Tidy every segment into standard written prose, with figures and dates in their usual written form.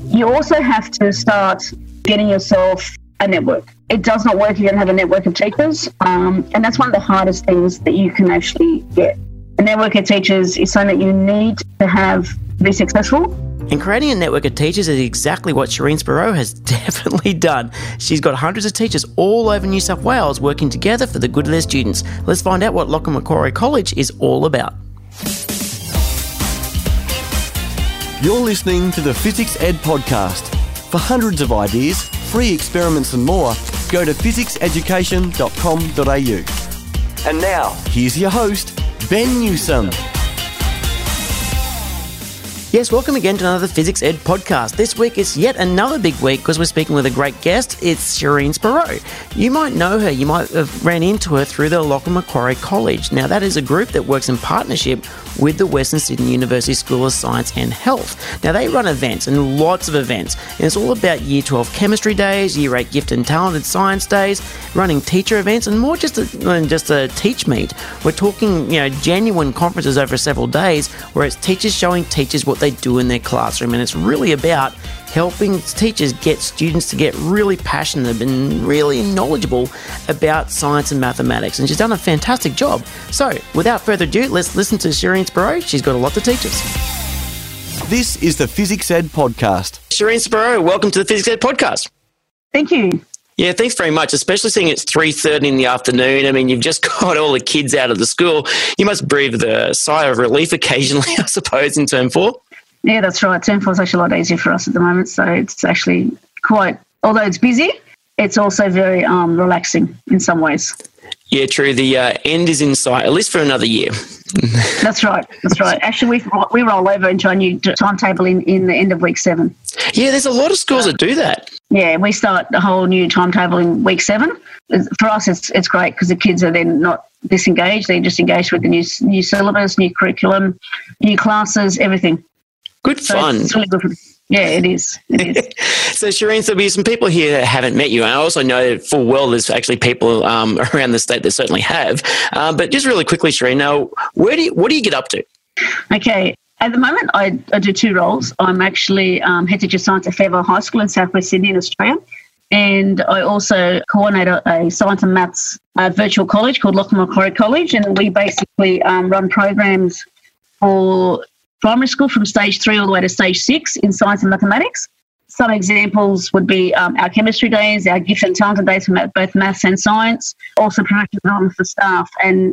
You also have to start getting yourself a network. It does not work if you don't have a network of teachers, and that's one of the hardest things that you can actually get. A network of teachers is something that you need to have to be successful. And creating a network of teachers is exactly what Shireen Sparrow has definitely done. She's got hundreds of teachers all over New South Wales working together for the good of their students. Let's find out what Lachlan Macquarie College is all about. You're listening to the Physics Ed Podcast. For hundreds of ideas, free experiments and more, go to physicseducation.com.au. And now, here's your host, Ben Newsome. Yes, welcome again to another Physics Ed podcast. This week it's yet another big week because we're speaking with a great guest. It's Shireen Sparrow. You might know her. You might have ran into her through the Lachlan Macquarie College. Now, that is a group that works in partnership with the Western Sydney University School of Science and Health. Now, they run events and lots of events. And it's all about Year 12 chemistry days, Year 8 gifted and talented science days, running teacher events, and more than just a teach meet. We're talking, genuine conferences over several days where it's teachers showing teachers what they do in their classroom, and it's really about helping teachers get students to get really passionate and really knowledgeable about science and mathematics, and she's done a fantastic job. So, without further ado, let's listen to Shireen Sparrow. She's got a lot to teach us. This is the Physics Ed Podcast. Shireen Sparrow, welcome to the Physics Ed Podcast. Thank you. Yeah, thanks very much, especially seeing it's 3:30 in the afternoon. I mean, you've just got all the kids out of the school. You must breathe a sigh of relief occasionally, I suppose, in Term 4. Yeah, that's right. Term 4 is actually a lot easier for us at the moment. So it's actually although it's busy, it's also very relaxing in some ways. Yeah, true. The end is in sight, at least for another year. That's right. Actually, we roll over into our new timetable in the end of week 7. Yeah, there's a lot of schools that do that. Yeah, we start the whole new timetable in week 7. For us, it's great because the kids are then not disengaged. They're just engaged with the new syllabus, new curriculum, new classes, everything. Good fun. It's really good. Yeah, it is. So, Shireen, there'll be some people here that haven't met you. And I also know full well there's actually people around the state that certainly have. But just really quickly, Shireen, now, what do you get up to? Okay. At the moment, I do 2 roles. I'm actually head teacher of science at Fairvale High School in Southwest Sydney in Australia. And I also coordinate a science and maths virtual college called Lachlan Macquarie College. And we basically run programs for primary school from stage 3 all the way to stage 6 in science and mathematics. Some examples would be our chemistry days, our gifted and talented days for both maths and science, also professional development for staff. And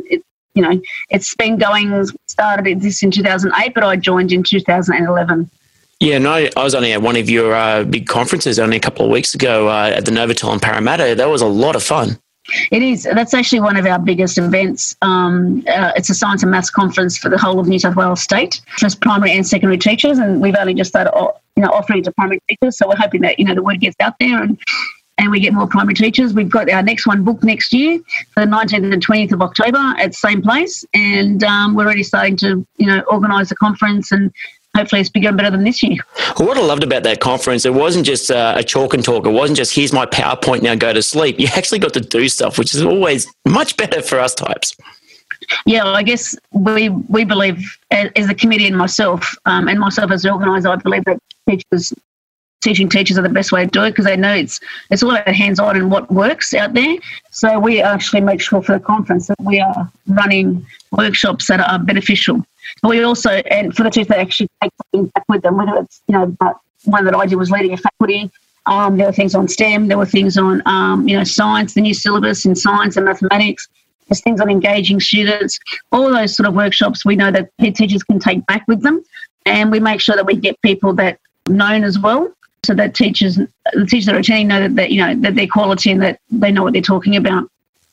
it's been started this in 2008, but I joined in 2011. Yeah, no, I was only at one of your big conferences only a couple of weeks ago at the Novotel in Parramatta. That was a lot of fun. It is. That's actually one of our biggest events. It's a science and maths conference for the whole of New South Wales state, just primary and secondary teachers, and we've only just started, offering it to primary teachers. So we're hoping that the word gets out there and we get more primary teachers. We've got our next one booked next year for the 19th and 20th of October at the same place, and we're already starting to organise the conference, and hopefully it's bigger and better than this year. Well, what I loved about that conference, it wasn't just a chalk and talk. It wasn't just, here's my PowerPoint, now go to sleep. You actually got to do stuff, which is always much better for us types. Yeah, I guess we believe, as a committee and myself as the organiser, I believe that teaching teachers are the best way to do it because they know it's all about hands-on and what works out there. So we actually make sure for the conference that we are running workshops that are beneficial. We also, and for the teachers that actually take something back with them, whether it's, one that I did was leading a faculty. There were things on STEM. There were things on, science, the new syllabus in science and mathematics. There's things on engaging students. All those sort of workshops we know that head teachers can take back with them. And we make sure that we get people that are known as well, so that the teachers that are attending know that they're quality and that they know what they're talking about.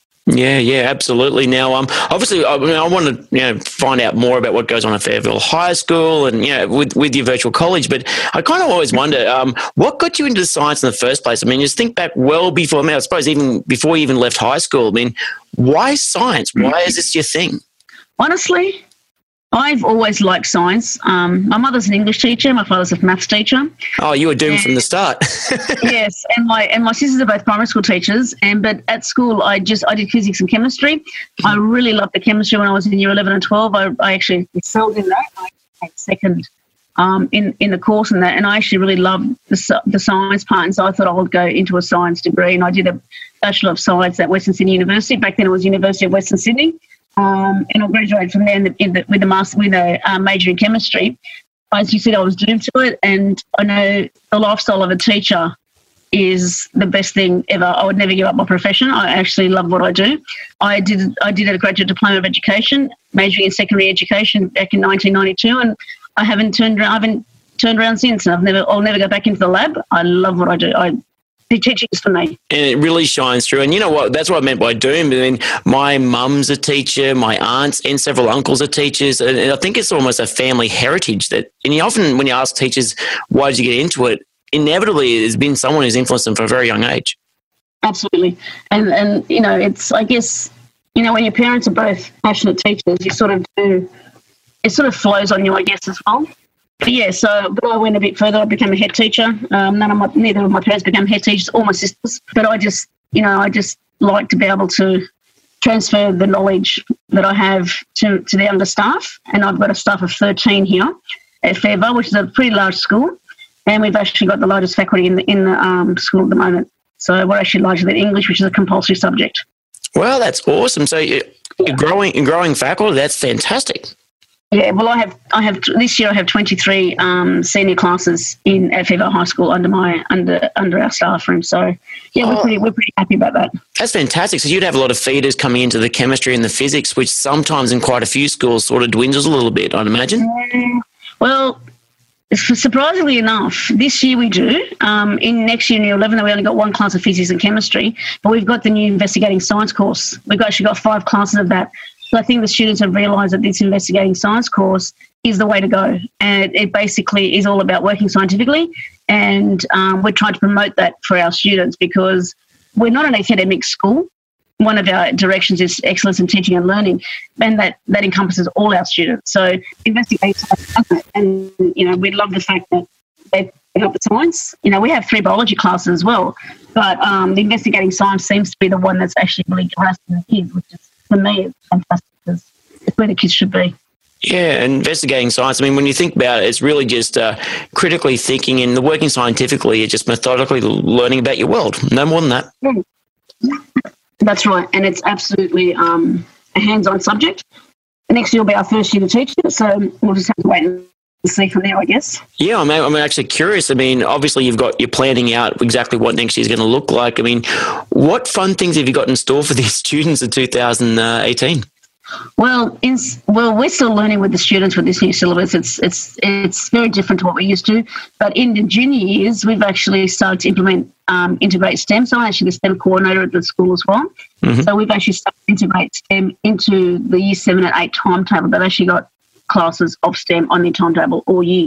Yeah, absolutely. Now, obviously, I want to find out more about what goes on at Fairvale High School and with your virtual college. But I kind of always wonder what got you into science in the first place. I mean, just think back well before. I suppose even before you even left high school. I mean, why science? Why is this your thing? Honestly, I've always liked science. My mother's an English teacher. My father's a maths teacher. Oh, you were doomed from the start. Yes, and my sisters are both primary school teachers. But at school, I did physics and chemistry. I really loved the chemistry when I was in year 11 and 12. I actually excelled in that. I came second in the course and that. And I actually really loved the science part, and so I thought I would go into a science degree. And I did a Bachelor of Science at Western Sydney University. Back then it was University of Western Sydney. And I graduated from there with a major in chemistry. As you said, I was doomed to it, and I know the lifestyle of a teacher is the best thing ever. I would never give up my profession. I actually love what I do. I did a graduate diploma of education, majoring in secondary education back in 1992, and I haven't turned around since. And I'll never go back into the lab. I love what I do. Teaching is for me. And it really shines through. And you know what? That's what I meant by doom. I mean, my mum's a teacher, my aunts and several uncles are teachers. And I think it's almost a family heritage and often when you ask teachers, why did you get into it? Inevitably, there's been someone who's influenced them from a very young age. Absolutely. And it's, I guess, when your parents are both passionate teachers, it sort of flows on you, I guess, as well. But I went a bit further. I became a head teacher. Neither of my parents became head teachers, or my sisters. But I just like to be able to transfer the knowledge that I have to the younger staff. And I've got a staff of 13 here at Fairvale, which is a pretty large school. And we've actually got the largest faculty in the school at the moment. So we're actually larger than English, which is a compulsory subject. Well, that's awesome. So you're growing faculty. That's fantastic. Yeah, well, I have this year I have 23 senior classes at Fairvale High School under our staff room. So yeah, we're pretty happy about that. That's fantastic. So you'd have a lot of feeders coming into the chemistry and the physics, which sometimes in quite a few schools sort of dwindles a little bit, I'd imagine. Well, surprisingly enough, this year we do. In next year in Year 11, we only got one class of physics and chemistry, but we've got the new investigating science course. We've actually got 5 classes of that. So I think the students have realised that this investigating science course is the way to go. And it basically is all about working scientifically. And we're trying to promote that for our students because we're not an academic school. One of our directions is excellence in teaching and learning, and that encompasses all our students. So investigating science, and, we love the fact that they pick up the science. We have 3 biology classes as well, but the investigating science seems to be the one that's actually really grasping the kids, which is, for me, it's fantastic because it's where the kids should be. Yeah, investigating science. I mean, when you think about it, it's really just critically thinking and working scientifically. You're just methodically learning about your world. No more than that. That's right, and it's absolutely a hands-on subject. The next year will be our first year to teach it, so we'll just have to wait and see from there, I guess. Yeah, I'm actually curious. I mean, obviously you're planning out exactly what next year is going to look like. I mean, what fun things have you got in store for these students in 2018? Well, we're still learning with the students with this new syllabus. It's very different to what we used to. But in the junior years, we've actually started to implement integrate STEM. So I'm actually the STEM coordinator at the school as well. Mm-hmm. So we've actually started to integrate STEM into the Year 7 and 8 timetable. They've actually got classes of STEM on their timetable all year.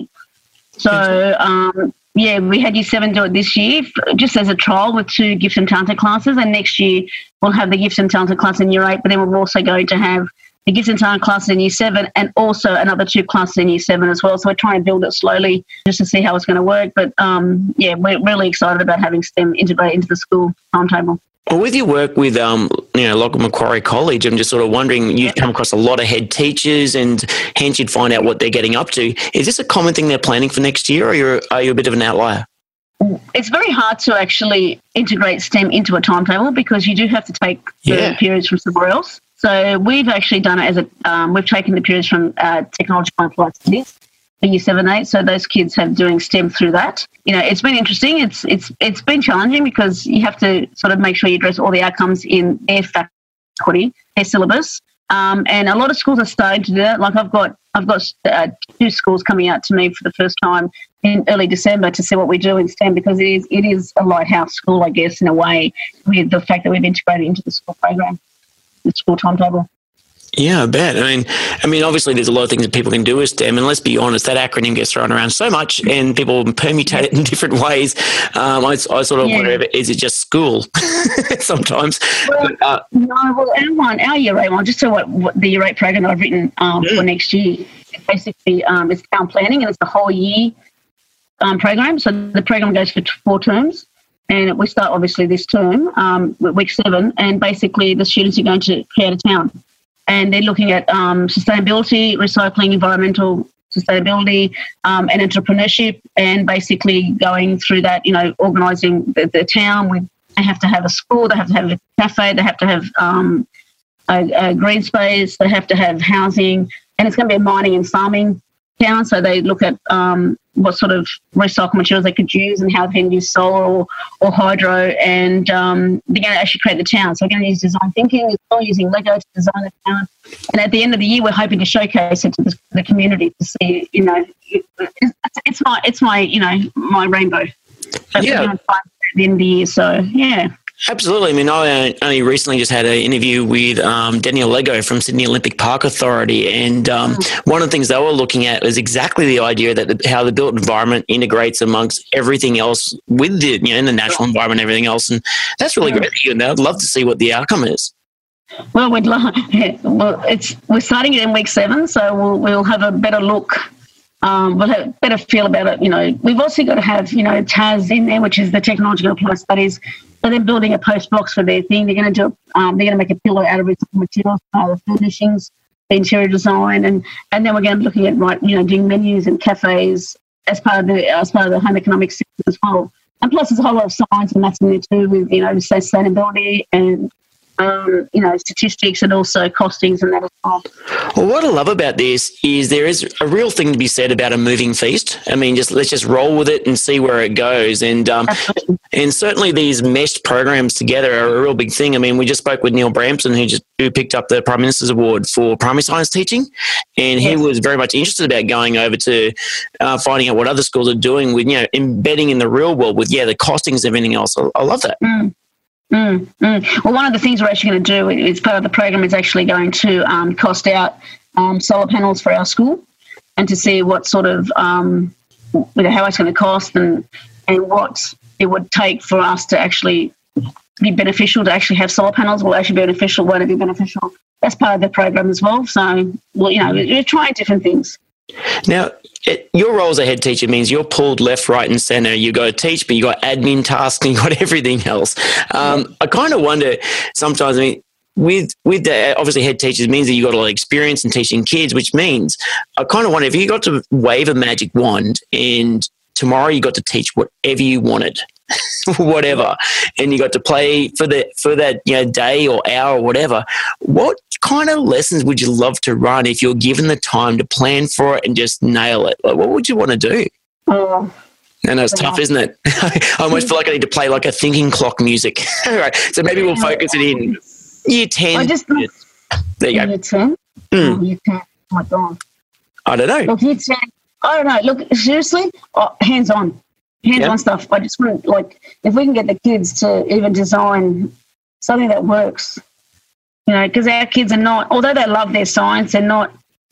So, we had Year 7 do it this year just as a trial with 2 gifted and talented classes, and next year we'll have the gifted and talented class in Year 8, but then we're also going to have the gifted and talented class in Year 7 and also another 2 classes in Year 7 as well. So we're trying to build it slowly just to see how it's going to work. But, we're really excited about having STEM integrated into the school timetable. Well, with your work with, Lachlan Macquarie College, I'm just sort of wondering, you've come across a lot of head teachers and hence you'd find out what they're getting up to. Is this a common thing they're planning for next year, or are you a bit of an outlier? It's very hard to actually integrate STEM into a timetable because you do have to take the periods from somewhere else. So we've actually done it as we've taken the periods from technology and applied studies for Year 7 and 8, so those kids have doing STEM through that. It's been interesting. It's been challenging because you have to sort of make sure you address all the outcomes in their faculty, their syllabus. And a lot of schools are starting to do that. Like I've got 2 schools coming out to me for the first time in early December to see what we do in STEM because it is a lighthouse school, I guess, in a way, with the fact that we've integrated into the school program, the school timetable. Yeah, I bet. I mean, obviously there's a lot of things that people can do with STEM, and let's be honest, that acronym gets thrown around so much and people permutate it in different ways. I sort of wonder, is it just school sometimes? Well, our Year 8 one, just so what the Year 8 program that I've written for next year, basically it's town planning and it's a whole year program. So the program goes for 4 terms. And we start obviously this term, week 7, and basically the students are going to create a town. And they're looking at sustainability, recycling, environmental sustainability, and entrepreneurship, and basically going through that, organising the town. They have to have a school, they have to have a cafe, they have to have a green space, they have to have housing, and it's going to be a mining and farming town. So they look at what sort of recycled materials they could use and how they can use solar or hydro, and they're going to actually create the town. So we're going to use design thinking as well, using Lego to design the town. And at the end of the year, we're hoping to showcase it to the community to see, it's my rainbow. That's Yeah. at the end of the year. So yeah. Absolutely. I mean, I only recently just had an interview with Daniel Lego from Sydney Olympic Park Authority, and one of the things they were looking at was exactly the idea that how the built environment integrates amongst everything else with the in the natural environment, and everything else, and that's really great. And I'd love to see what the outcome is. Well, we'd love. We're starting it in week 7, so we'll have a better look. We'll have a better feel about it. We've also got to have TAS in there, which is the Technological Applied Studies. So they're building a post box for their thing. They're going to do. They're going to make a pillow out of recycled materials, the furnishings, the interior design, and then we're going to be looking at doing menus and cafes as part of the home economics system as well. And plus, there's a whole lot of science and maths in there too, with sustainability and statistics, and also costings and that as well. Well, what I love about this is there is a real thing to be said about a moving feast. I mean, let's just roll with it and see where it goes. And certainly these meshed programs together are a real big thing. I mean, we just spoke with Neil Bramson, who picked up the Prime Minister's Award for primary science teaching, and he was very much interested about going over to finding out what other schools are doing with embedding in the real world with the costings and everything else. I love that. Well, one of the things we're actually going to do is part of the program is actually going to cost out solar panels for our school, and to see what sort of how it's going to cost and what it would take for us to actually be beneficial to actually have solar panels. Will actually be beneficial? Won't it be beneficial? That's part of the program as well. So, we're trying different things. Now, your role as a head teacher means you're pulled left, right, and centre. You got to teach, but you got admin tasks and you got everything else. I kind of wonder sometimes. I mean, with the obviously head teachers means that you got a lot of experience in teaching kids, which means I kind of wonder if you got to wave a magic wand and tomorrow you got to teach whatever you wanted. Whatever, and you got to play for that day or hour or whatever. What kind of lessons would you love to run if you're given the time to plan for it and just nail it? Like, what would you want to do? Oh, and it's tough, isn't it? I almost feel like I need to play like a thinking clock music. All right, so maybe we'll focus it in year 10. There you go. Year 10. Oh, year 10. Oh my God. I don't know. Look, year 10. I don't know. Look, seriously, hands on stuff. I just want, if we can get the kids to even design something that works, because our kids are not, although they love their science, they're not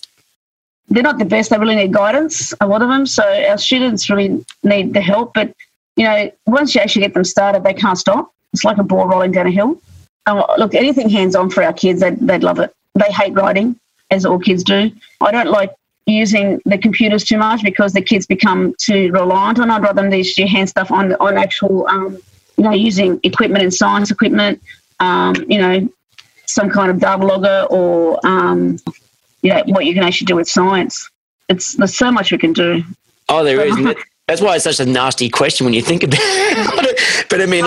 the best. They really need guidance, a lot of them. So our students really need the help. But, once you actually get them started, they can't stop. It's like a ball rolling down a hill. Look, anything hands-on for our kids, they'd love it. They hate writing, as all kids do. I don't like using the computers too much because the kids become too reliant on it. I'd rather them do hand stuff on actual, using equipment and science equipment, some kind of data logger or, what you can actually do with science. There's so much we can do. Oh, there is. That's why it's such a nasty question when you think about it. But I mean,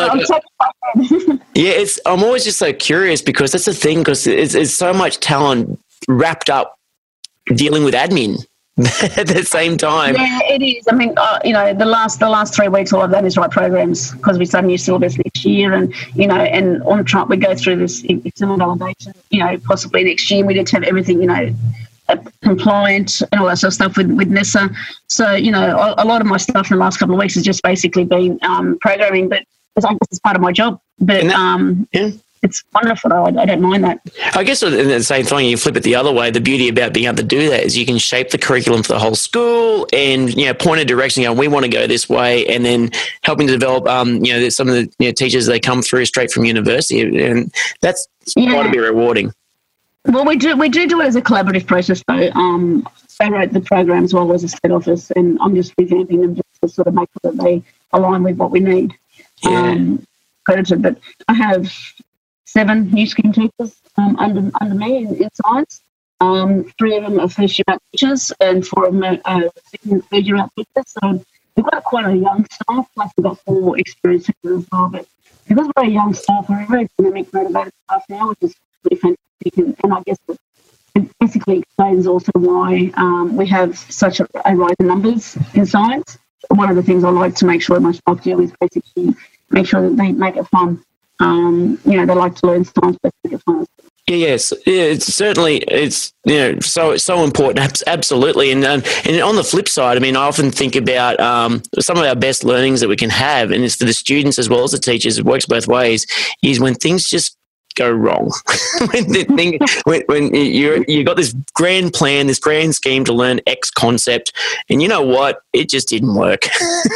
I'm always just so curious because that's the thing, because it's so much talent wrapped up dealing with admin at the same time. Yeah, it is. I mean, the last 3 weeks, all I've done is write programs because we start a new syllabus next year, and on track we go through this external validation. Possibly next year we need to have everything, compliant and all that sort of stuff with NESA. So, a lot of my stuff in the last couple of weeks has just basically been programming, but I guess it's part of my job. But it's wonderful, though. I don't mind that. I guess in the same thing, you flip it the other way. The beauty about being able to do that is you can shape the curriculum for the whole school and, point a direction, we want to go this way, and then helping to develop, some of the teachers, they come through straight from university, and that's got to be rewarding. Well, we do it as a collaborative process, though. They wrote the programs while I was at state office, and I'm just revamping them just to sort of make sure that they align with what we need. Credited, but I have 7 new scheme teachers under me in science, 3 of them are first-year math teachers and 4 of them are second and third-year math teachers. So we've got quite a young staff, plus we've got 4 experienced teachers as well. But because we're a young staff, we're a very dynamic, motivated staff now, which is really fantastic. And I guess it basically explains also why we have such a rise in numbers in science. One of the things I like to make sure my staff do is basically make sure that they make it fun. They like to learn science, but make it fun. Yes, it's certainly so important. Absolutely, and on the flip side, I mean, I often think about some of our best learnings that we can have, and it's for the students as well as the teachers. It works both ways. Is when things just go wrong. when you got this grand plan, this grand scheme to learn X concept, and you know what, it just didn't work.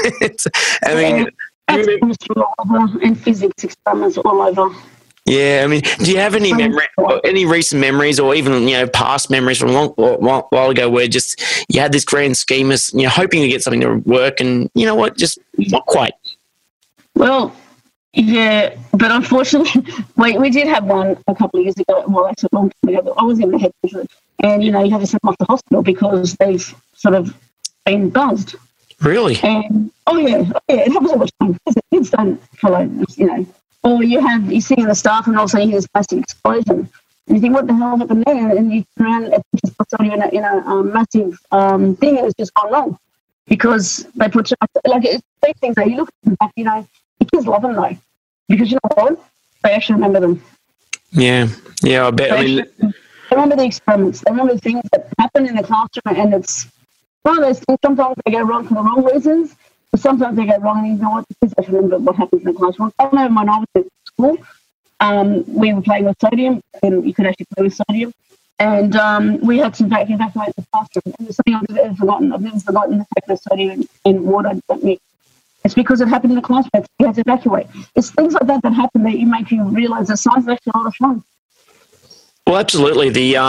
And physics experiments all over. Yeah, I mean, do you have any recent memories, or even past memories from a while ago, where just you had this grand scheme, hoping to get something to work, and you know what, just not quite? Well, yeah, but unfortunately, we did have one a couple of years ago. Well, actually, a long time ago. I was in the head teacher, and you have to send them off to hospital because they've sort of been buzzed. Really? And it happens all the time. Kids don't follow, Or you see in the staff and also you hear this massive explosion. And you think, what the hell happened there? And you turn around and just put somebody in a massive thing and it's just gone wrong. Because they put, it's big things that you look at them back, the kids love them though. Because you know what? They actually remember them. Yeah, I bet. They remember the experiments. They remember the things that happen in the classroom, and it's one of those things. Sometimes they go wrong for the wrong reasons. Sometimes they go wrong, and you know what? The kids actually remember what happens in the classroom. I know when I was at school, we were playing with sodium, and you could actually play with sodium, and we had to evacuate the classroom. And there's something I've never forgotten. I've never forgotten the fact that sodium and water don't mix. It's because it happened in the classroom. You had to evacuate. It's things like that happen that make you realise that science is actually a lot of fun. Well, absolutely.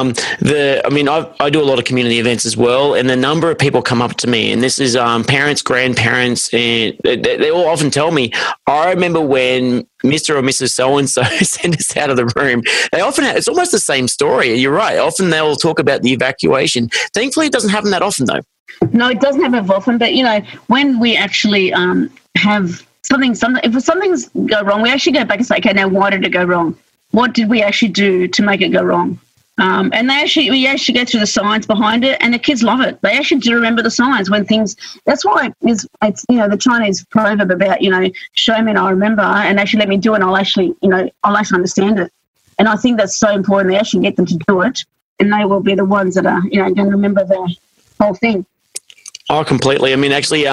I do a lot of community events as well, and the number of people come up to me, and this is parents, grandparents, and they all often tell me, I remember when Mr. or Mrs. So-and-so sent us out of the room. They often it's almost the same story. You're right. Often they'll talk about the evacuation. Thankfully, it doesn't happen that often, though. No, it doesn't happen often, but, when we actually have if something's go wrong, we actually go back and say, okay, now why did it go wrong? What did we actually do to make it go wrong? And we actually go through the science behind it, and the kids love it. They actually do remember the science when things. That's why it's the Chinese proverb about show me and I'll remember, and actually let me do it, and I'll actually understand it. And I think that's so important. They actually get them to do it, and they will be the ones that are going to remember the whole thing. Oh, completely. I mean, actually,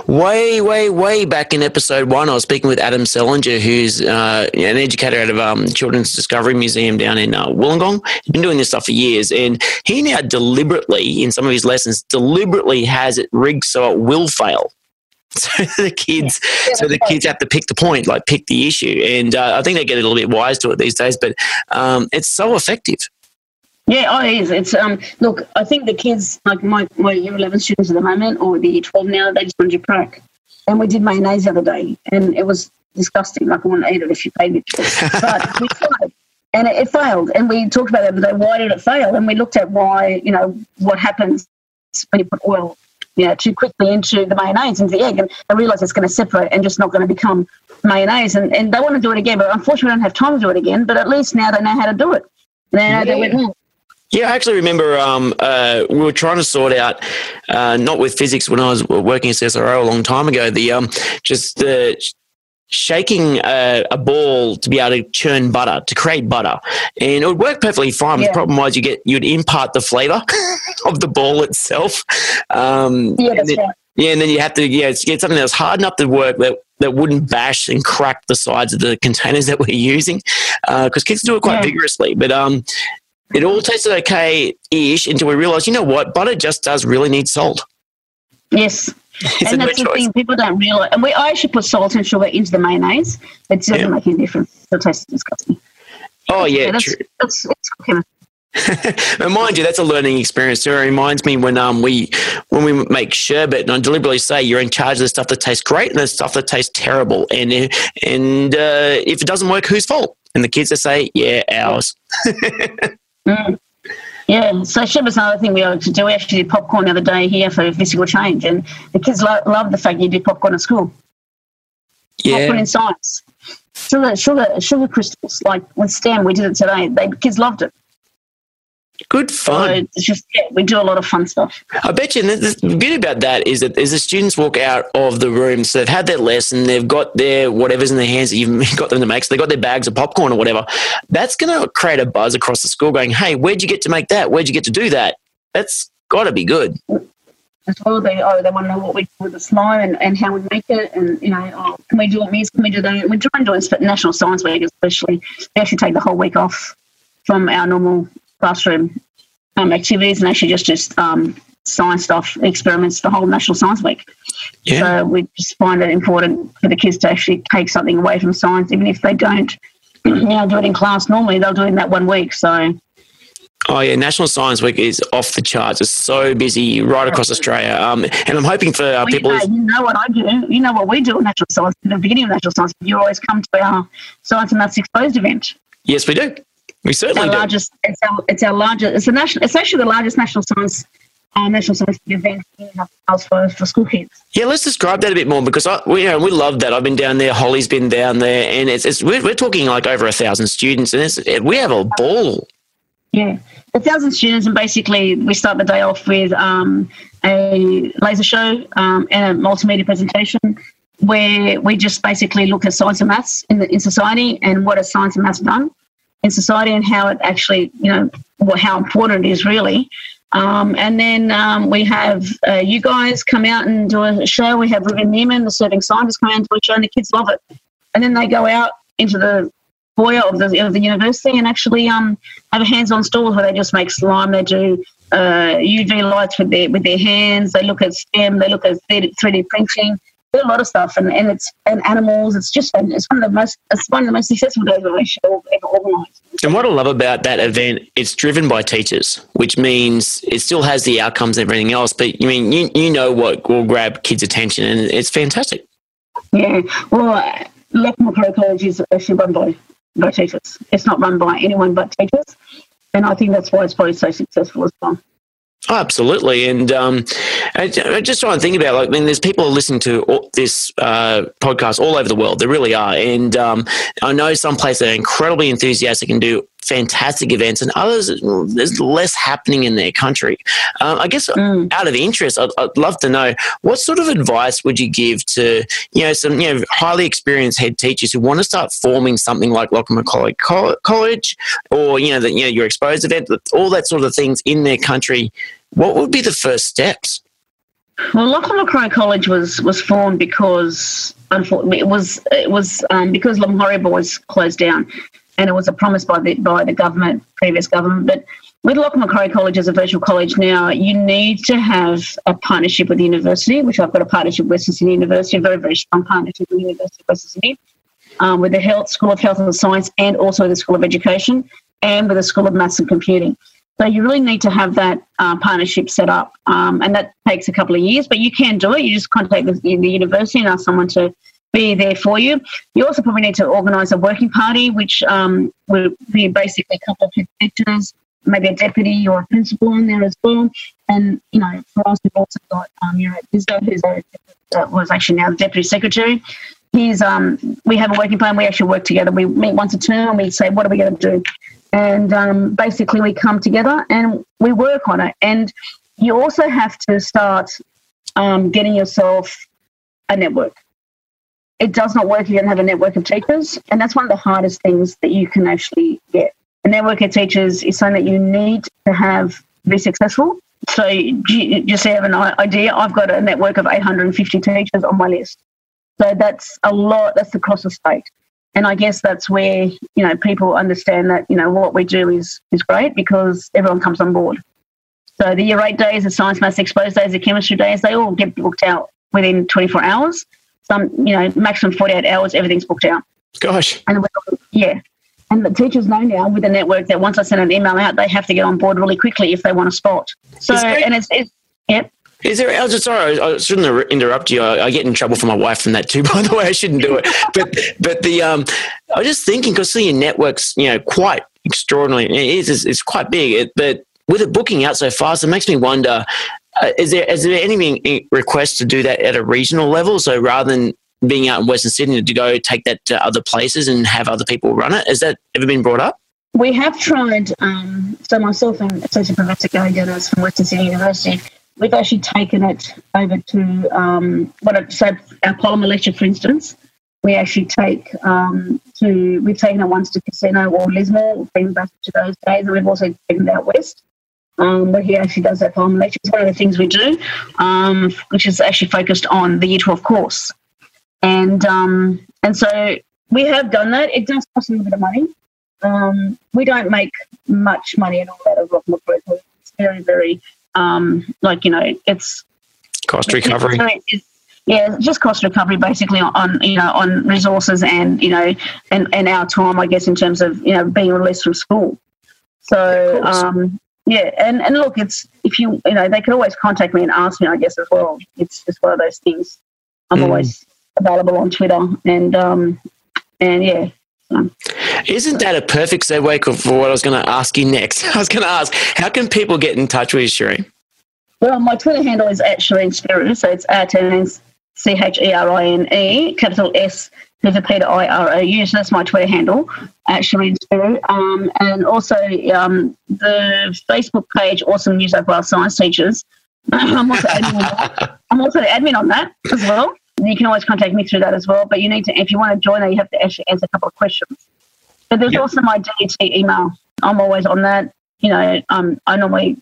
way back in episode 1, I was speaking with Adam Selinger, who's an educator out of Children's Discovery Museum down in Wollongong. He's been doing this stuff for years, and he now deliberately, in some of his lessons, has it rigged so it will fail. So the kids have to pick the point, like pick the issue, and I think they get a little bit wise to it these days. But it's so effective. Yeah, it is. It's look, I think the kids, like my year 11 students at the moment, or the year 12 now, they just want to crack. And we did mayonnaise the other day, and it was disgusting. Like, I wouldn't eat it if you paid me to. But we tried, and it failed. And we talked about that the other day. Why did it fail? And we looked at why, what happens when you put oil, too quickly into the mayonnaise, into the egg, and I realised it's going to separate and just not going to become mayonnaise. And they want to do it again, but unfortunately, we don't have time to do it again. But at least now they know how to do it. They know they went. Yeah, I actually remember we were trying to sort out, not with physics when I was working at CSIRO a long time ago, the shaking a ball to be able to churn butter, to create butter. And it would work perfectly fine. Yeah. The problem was you'd impart the flavour of the ball itself. That's right. Yeah, and then you have to get something that was hard enough to work that wouldn't bash and crack the sides of the containers that we're using, because kids do it quite vigorously. But it all tasted okay-ish until we realised, what, butter just does really need salt. Yes. And that's the thing, people don't realise. And I actually put salt and sugar into the mayonnaise. It doesn't make any difference. It tastes disgusting. Oh, yeah, true. It's cooking. And mind you, that's a learning experience too. It reminds me when we make sherbet, and I deliberately say you're in charge of the stuff that tastes great and the stuff that tastes terrible. And if it doesn't work, whose fault? And the kids will say, yeah, ours. Yeah, so Shibba's another thing we like to do. We actually did popcorn the other day here for physical change, and the kids love the fact you do popcorn at school. Yeah. Popcorn in science. Sugar crystals, like with STEM, we did it today. Kids loved it. Good fun. So it's just, we do a lot of fun stuff. I bet you the beauty about that is that as the students walk out of the room, so they've had their lesson, they've got their whatever's in their hands that you've got them to make, so they've got their bags of popcorn or whatever. That's going to create a buzz across the school going, hey, where'd you get to make that? Where'd you get to do that? That's got to be good. As well, they want to know what we do with the slime and how we make it, and can we do it, Miss? Can we do that? We try and do it for National Science Week, especially. We actually take the whole week off from our normal classroom activities and actually just do science stuff, experiments, the whole National Science Week. Yeah. So we just find it important for the kids to actually take something away from science, even if they don't, do it in class normally. They'll do it in that 1 week. So. Oh, yeah, National Science Week is off the charts. It's so busy right across Australia. And I'm hoping for people... You know what I do. You know what we do at National Science. At the beginning of National Science, you always come to our Science and Maths Exposed event. Yes, we do. We certainly do. It's our largest... It's actually the largest National Science event for school kids. Yeah, let's describe that a bit more, because we love that. I've been down there. Holly's been down there, and we're talking like over 1,000 students, and we have a ball. Yeah, 1,000 students, and basically we start the day off with a laser show and a multimedia presentation where we just basically look at science and maths in society, and what has science and maths done in society, and how it actually, how important it is really. And then we have you guys come out and do a show. We have Ruben Neiman, the serving scientist, come out and do a show, and the kids love it. And then they go out into the foyer of the university and actually have a hands-on stall where they just make slime. They do UV lights with their hands. They look at STEM. They look at 3D printing. They do a lot of stuff, and animals. It's just fun. It's one of the most successful days we've ever organised. And what I love about that event, it's driven by teachers, which means it still has the outcomes and everything else. But you know what will grab kids' attention, and it's fantastic. Yeah. Well, Lachlan Macquarie College is actually run by teachers. It's not run by anyone but teachers, and I think that's why it's probably so successful as well. Oh, absolutely. And I just try and think about, there's people listening to this podcast all over the world. There really are. And I know some places are incredibly enthusiastic and do fantastic events, and others, there's less happening in their country. I guess out of interest, I'd love to know, what sort of advice would you give to, some, highly experienced head teachers who want to start forming something like Lachlan Macquarie College, or, your Exposed event, all that sort of things in their country? What would be the first steps? Well, Lachlan Macquarie College was formed because, unfortunately, it was because Macquarie Boys closed down, and it was a promise by the previous government. But with Lachlan Macquarie College as a virtual college now, you need to have a partnership with the university, which I've got a partnership with Western Sydney University, a very, very strong partnership with the University of Western Sydney, with the School of Health and Science, and also the School of Education, and with the School of Maths and Computing. So you really need to have that partnership set up, and that takes a couple of years, but you can do it. You just contact the university and ask someone to be there for you. You also probably need to organise a working party, which would be basically a couple of teachers, maybe a deputy or a principal in there as well. And, for us, we've also got Bizzo, who was actually now the deputy secretary. We have a working plan. We actually work together. We meet once a term and we say, what are we going to do? And basically we come together and we work on it. And you also have to start getting yourself a network. It does not work if you don't have a network of teachers, and that's one of the hardest things that you can actually get. A network of teachers is something that you need to have to be successful. So just to have an idea, I've got a network of 850 teachers on my list. So that's a lot. That's across the state. And I guess that's where, people understand that, what we do is great, because everyone comes on board. So the Year 8 days, the Science, Maths Exposed days, the Chemistry days, they all get booked out within 24 hours. Some, maximum 48 hours, everything's booked out. Gosh. And and the teachers know now with the network that once I send an email out, they have to get on board really quickly if they want a spot. So, yep. Is there? I was sorry, I shouldn't interrupt you. I get in trouble from my wife from that too. By the way, I shouldn't do it. But I was just thinking, because your network's quite extraordinary. It's quite big. But with it booking out so fast, it makes me wonder, is there any request to do that at a regional level? So rather than being out in Western Sydney, to go take that to other places and have other people run it? Has that ever been brought up? We have tried, so myself and Associate Professor Gary Dennis from Western Sydney University, we've actually taken it over to, our polymer lecture, for instance, we actually we've taken it once to Casino or Lismore, been back to those days, and we've also taken it out west, where he actually does that polymer lecture. It's one of the things we do, which is actually focused on the Year 12 course. And so we have done that. It does cost a little bit of money. We don't make much money at all out of Lachlan Macquarie. It's very, very, it's cost recovery. It's just cost recovery basically on resources and our time, I guess, in terms of, being released from school. So, and look, it's, if you, they can always contact me and ask me, I guess, as well. It's just one of those things. I'm always available on Twitter and yeah. Isn't that a perfect segue for what I was going to ask you next? I was going to ask, how can people get in touch with you, Shireen? Well, my Twitter handle is @ShireenSpiru, so it's @CHERINE, capital S, Peter IROU, so that's my Twitter handle, @ShireenSpiru. And also the Facebook page, Awesome New South Wales Science Teachers. I'm also the admin on that as well. You can always contact me through that as well, but you need to, if you want to join that, you have to actually answer a couple of questions. But there's also my DET email. I'm always on that. I normally,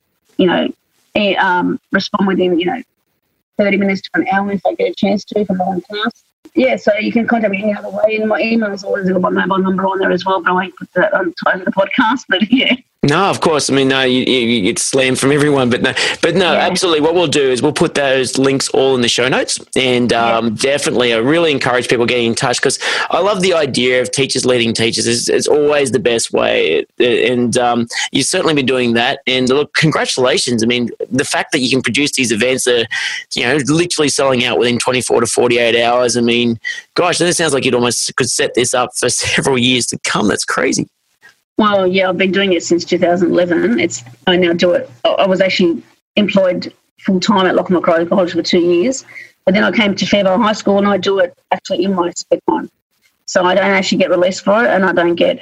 respond within, 30 minutes to an hour if I get a chance to from one class. Yeah, so you can contact me any other way. And my email is always got my mobile number on there as well, but I won't put that on the podcast. But yeah. No, of course. I mean, no, you get slammed from everyone, but no, absolutely. What we'll do is we'll put those links all in the show notes, and definitely, I really encourage people getting in touch, because I love the idea of teachers leading teachers. It's always the best way, and you've certainly been doing that. And look, congratulations. I mean, the fact that you can produce these events are, literally selling out within 24 to 48 hours. I mean, gosh, that sounds like you'd almost could set this up for several years to come. That's crazy. Well, yeah, I've been doing it since 2011. I now do it. I was actually employed full-time at Lachlan Macquarie College for 2 years, but then I came to Fairvale High School and I do it actually in my spare time. So I don't actually get released for it, and I don't get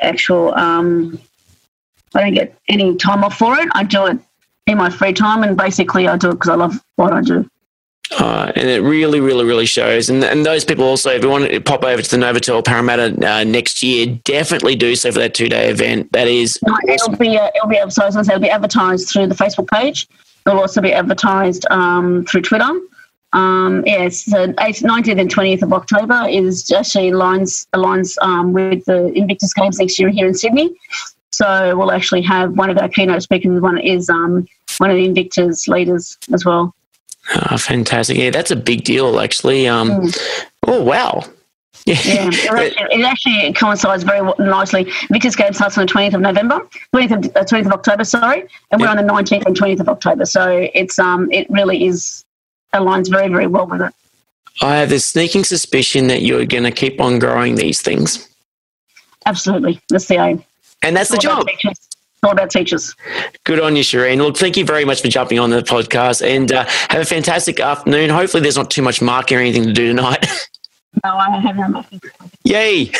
any time off for it. I do it in my free time, and basically I do it because I love what I do. And it really, really, really shows. And those people also, if you want to pop over to the Novotel Parramatta next year, definitely do so for that 2-day event. That is awesome. It'll be advertised. It'll be advertised through the Facebook page. It'll also be advertised through Twitter. Yes, so 19th and 20th of October is actually aligns with the Invictus Games next year here in Sydney. So we'll actually have one of our keynote speakers. One is one of the Invictus leaders as well. Oh, fantastic. Yeah, that's a big deal, actually. Oh, wow. Yeah, it actually coincides very nicely. Victor's Games starts on the 20th of November, 20th of October, sorry, and we're on the 19th and 20th of October. So it's it really aligns very, very well with it. I have this sneaking suspicion that you're going to keep on growing these things. Absolutely. That's the aim. And that's the job. All about teachers. Good on you, Shireen. Look, thank you very much for jumping on the podcast, and have a fantastic afternoon. Hopefully there's not too much marking or anything to do tonight. No, I have no marking. Yay.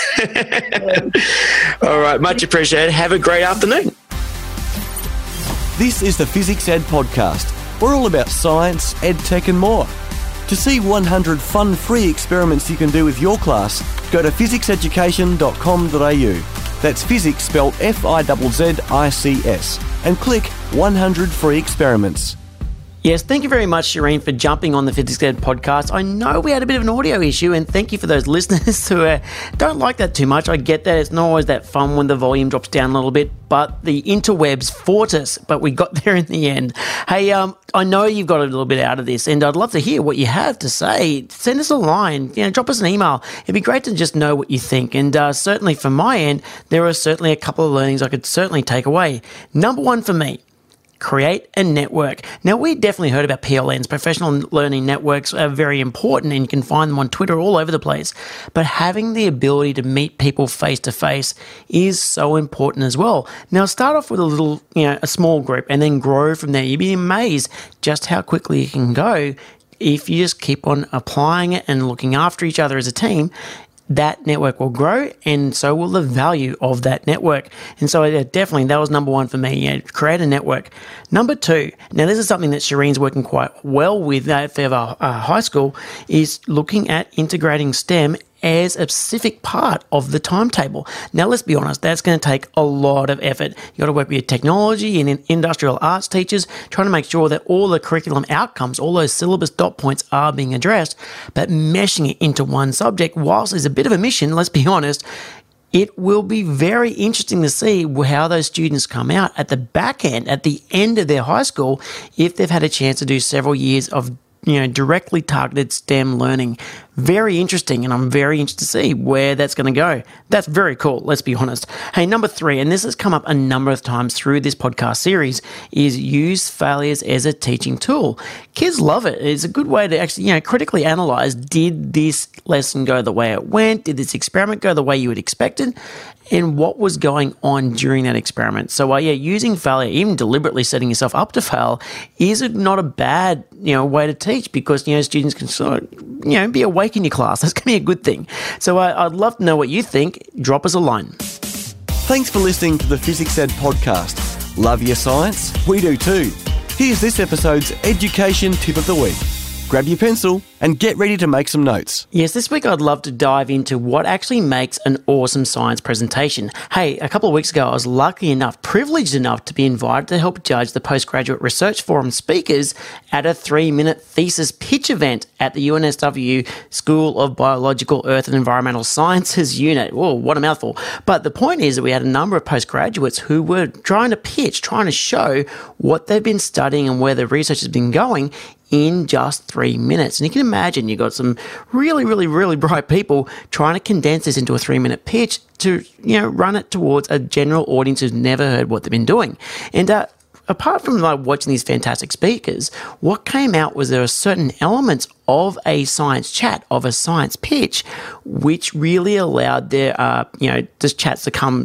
All right, much appreciated. Have a great afternoon. This is the Physics Ed Podcast. We're all about science, ed tech and more. To see 100 fun free experiments you can do with your class, go to physicseducation.com.au. That's physics spelled FIZZICS, and click 100 free experiments. Yes, thank you very much, Shireen, for jumping on the Physics Ed podcast. I know we had a bit of an audio issue, and thank you for those listeners who don't like that too much. I get that. It's not always that fun when the volume drops down a little bit, but the interwebs fought us, but we got there in the end. Hey, I know you've got a little bit out of this, and I'd love to hear what you have to say. Send us a line, drop us an email. It'd be great to just know what you think, and certainly from my end, there are certainly a couple of learnings I could certainly take away. Number one for me, create a network. Now, we definitely heard about PLNs. Professional learning networks are very important, and you can find them on Twitter all over the place. But having the ability to meet people face to face is so important as well. Now, start off with a small group and then grow from there. You'd be amazed just how quickly it can go if you just keep on applying it and looking after each other as a team. That network will grow, and so will the value of that network. And so definitely that was number one for me, create a network. Number two, now this is something that Shireen's working quite well with at Fairvale High School, is looking at integrating STEM as a specific part of the timetable. Now, let's be honest, that's going to take a lot of effort. You've got to work with your technology and industrial arts teachers, trying to make sure that all the curriculum outcomes, all those syllabus dot points are being addressed, but meshing it into one subject, whilst there's a bit of a mission, let's be honest, it will be very interesting to see how those students come out at the back end, at the end of their high school, if they've had a chance to do several years of directly targeted STEM learning. Very interesting, and I'm very interested to see where that's going to go. That's very cool, let's be honest. Hey, number three, and this has come up a number of times through this podcast series, is use failures as a teaching tool. Kids love it. It's a good way to actually, critically analyze, did this lesson go the way it went? Did this experiment go the way you had expected? And what was going on during that experiment? So, using failure, even deliberately setting yourself up to fail, is not a bad, way to teach, because, students can sort of, be awake in your class. That's going to be a good thing. So I'd love to know what you think. Drop us a line. Thanks for listening to the Physics Ed podcast. Love your science? We do too. Here's this episode's education tip of the week. Grab your pencil and get ready to make some notes. Yes, this week I'd love to dive into what actually makes an awesome science presentation. Hey, a couple of weeks ago I was privileged enough to be invited to help judge the Postgraduate Research Forum speakers at a 3-minute thesis pitch event at the UNSW School of Biological, Earth and Environmental Sciences unit. Whoa, what a mouthful. But the point is that we had a number of postgraduates who were trying to show what they've been studying and where the research has been going in just 3 minutes. And you can imagine you've got some really, really, really bright people trying to condense this into a 3-minute pitch to, run it towards a general audience who's never heard what they've been doing. And apart from watching these fantastic speakers, what came out was there were certain elements of a science chat, of a science pitch, which really allowed their, just chats to come,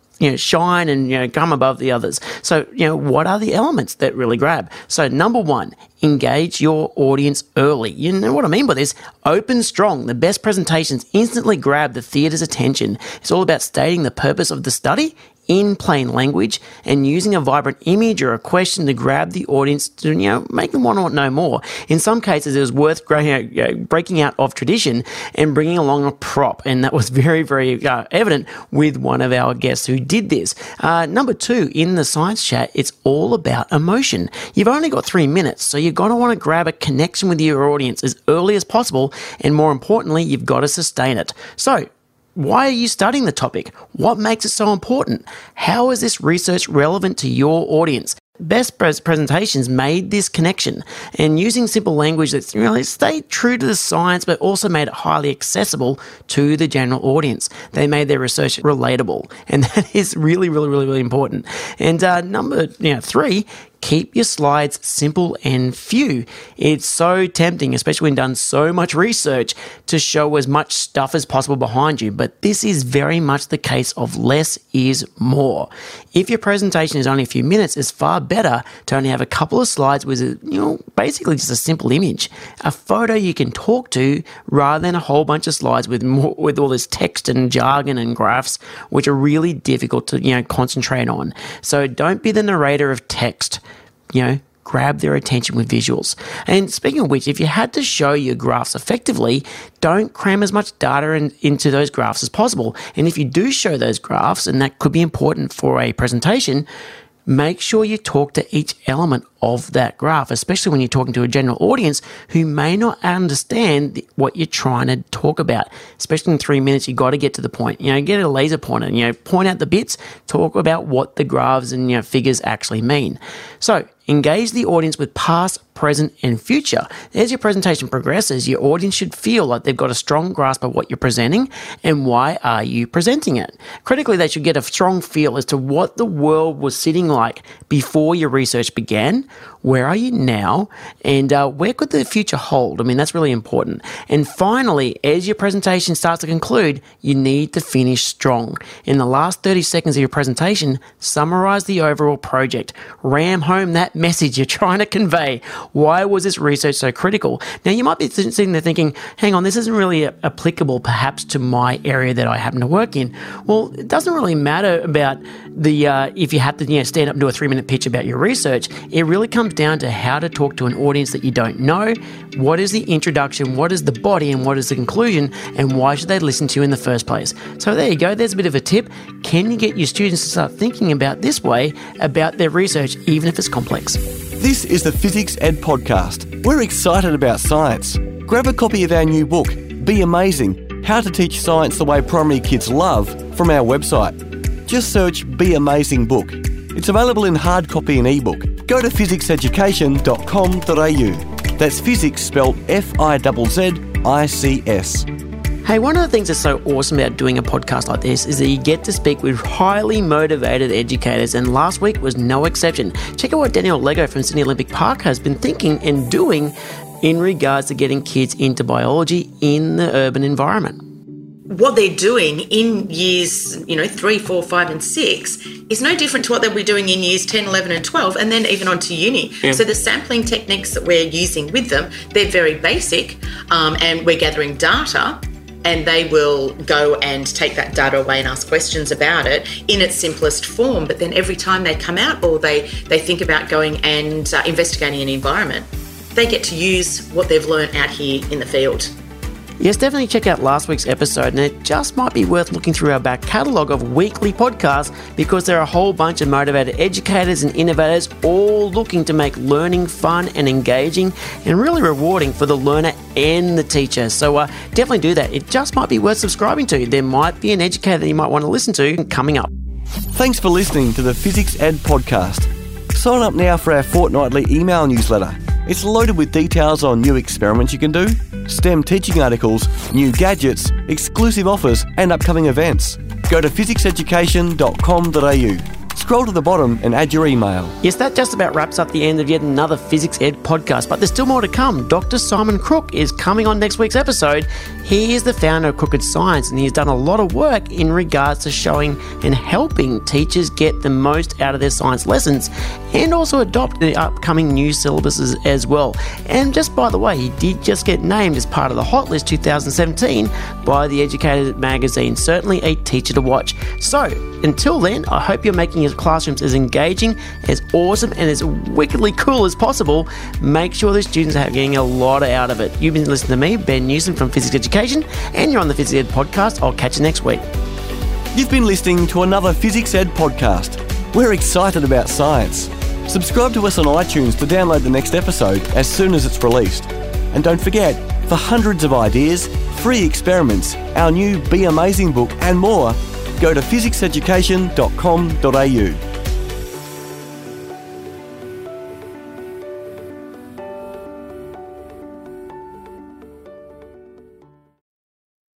shine and, come above the others. So, what are the elements that really grab? So, number one, engage your audience early. You know what I mean by this? Open strong. The best presentations instantly grab the theatre's attention. It's all about stating the purpose of the study in plain language and using a vibrant image or a question to grab the audience to, make them want to know more. In some cases, it was worth breaking out of tradition and bringing along a prop, and that was very, very evident with one of our guests who did this. Number two, in the science chat, it's all about emotion. You've only got 3 minutes, so you've got to want to grab a connection with your audience as early as possible, and more importantly, you've got to sustain it. So, why are you studying the topic? What makes it so important? How is this research relevant to your audience? Best presentations made this connection, and using simple language that's really stayed true to the science but also made it highly accessible to the general audience. They made their research relatable, and that is really, really, really, really important. And number three, keep your slides simple and few. It's so tempting, especially when done so much research, to show as much stuff as possible behind you. But this is very much the case of less is more. If your presentation is only a few minutes, it's far better to only have a couple of slides with, basically just a simple image, a photo you can talk to, rather than a whole bunch of slides with all this text and jargon and graphs, which are really difficult to, concentrate on. So don't be the narrator of text. Grab their attention with visuals. And speaking of which, if you had to show your graphs effectively, don't cram as much data into those graphs as possible. And if you do show those graphs, and that could be important for a presentation, make sure you talk to each element of that graph, especially when you're talking to a general audience who may not understand what you're trying to talk about. Especially in 3 minutes, you got to get to the point. Get a laser pointer, point out the bits, talk about what the graphs and figures actually mean. So engage the audience with past, present, and future. As your presentation progresses, your audience should feel like they've got a strong grasp of what you're presenting and why are you presenting it. Critically, they should get a strong feel as to what the world was sitting like before your research began, where are you now, and where could the future hold? I mean, that's really important. And finally, as your presentation starts to conclude, you need to finish strong. In the last 30 seconds of your presentation, summarize the overall project. Ram home that message you're trying to convey. Why was this research so critical? Now, you might be sitting there thinking, hang on, this isn't really applicable perhaps to my area that I happen to work in. Well, it doesn't really matter about the if you have to stand up and do a 3-minute pitch about your research. It really comes down to how to talk to an audience that you don't know. What is the introduction, what is the body, and what is the conclusion, and why should they listen to you in the first place? So there you go, there's a bit of a tip. Can you get your students to start thinking about this way about their research, even if it's complex? This is the Physics Ed Podcast. We're excited about science. Grab a copy of our new book, Be Amazing, How to Teach Science the Way Primary Kids Love, from our website. Just search Be Amazing Book. It's available in hard copy and ebook. Go to physicseducation.com.au. That's physics spelled F-I-Z-Z-I-C-S. Hey, one of the things that's so awesome about doing a podcast like this is that you get to speak with highly motivated educators, and last week was no exception. Check out what Daniel Lego from Sydney Olympic Park has been thinking and doing in regards to getting kids into biology in the urban environment. What they're doing in years 3, 4, 5 and 6 is no different to what they'll be doing in years 10, 11 and 12, and then even on to uni. Yeah. So the sampling techniques that we're using with them, they're very basic, and we're gathering data, and they will go and take that data away and ask questions about it in its simplest form. But then every time they come out or they think about going and investigating an environment, they get to use what they've learned out here in the field. Yes, definitely check out last week's episode, and it just might be worth looking through our back catalogue of weekly podcasts, because there are a whole bunch of motivated educators and innovators all looking to make learning fun and engaging and really rewarding for the learner and the teacher. So definitely do that. It just might be worth subscribing to. There might be an educator that you might want to listen to coming up. Thanks for listening to the Physics Ed Podcast. Sign up now for our fortnightly email newsletter. It's loaded with details on new experiments you can do, STEM teaching articles, new gadgets, exclusive offers and upcoming events. Go to physicseducation.com.au. Scroll to the bottom and add your email. Yes, that just about wraps up the end of yet another Physics Ed podcast, but there's still more to come. Dr. Simon Crook is coming on next week's episode. He is the founder of Crooked Science, and he's done a lot of work in regards to showing and helping teachers get the most out of their science lessons and also adopt the upcoming new syllabuses as well. And just by the way, he did just get named as part of the Hot List 2017 by the Educator magazine. Certainly a teacher to watch. So, until then, I hope you're making your classrooms as engaging, as awesome, and as wickedly cool as possible. Make sure the students are getting a lot out of it. You've been listening to me, Ben Newsom from Physics Education, and you're on the Physics Ed Podcast. I'll catch you next week. You've been listening to another Physics Ed Podcast. We're excited about science. Subscribe to us on iTunes to download the next episode as soon as it's released. And don't forget, for hundreds of ideas, free experiments, our new Be Amazing book and more, go to physicseducation.com.au.